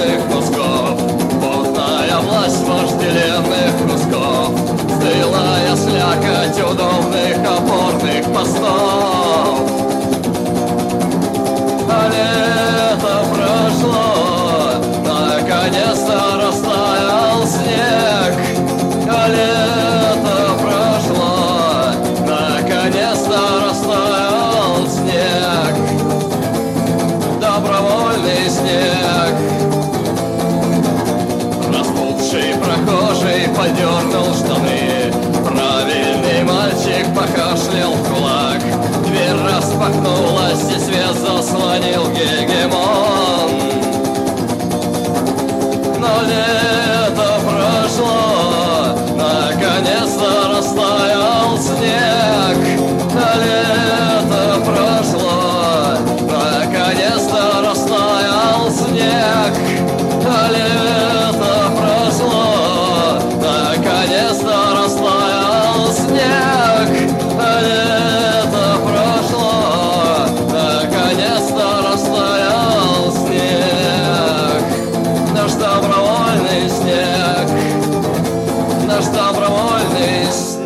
черных кусков, потная власть вожделенных кусков, стылая слякоть удобных опорных постов. А лето прошло, наконец-то растаял снег. А лето прошло, наконец-то растаял снег. Добровольный снег. Распухший прохожий подернул штаны, правильный мальчик покашлял в кулак. Дверь распахнулась, и свет заслонил гегемон. Но лето прошло, наконец-то растаял снег. А лето прошло, наконец-то растаял снег. А лето прошло, наконец-то растаял снег. А лето прошло, наконец-то растаял снег. Наш добровольный снег, наш добровольный снег.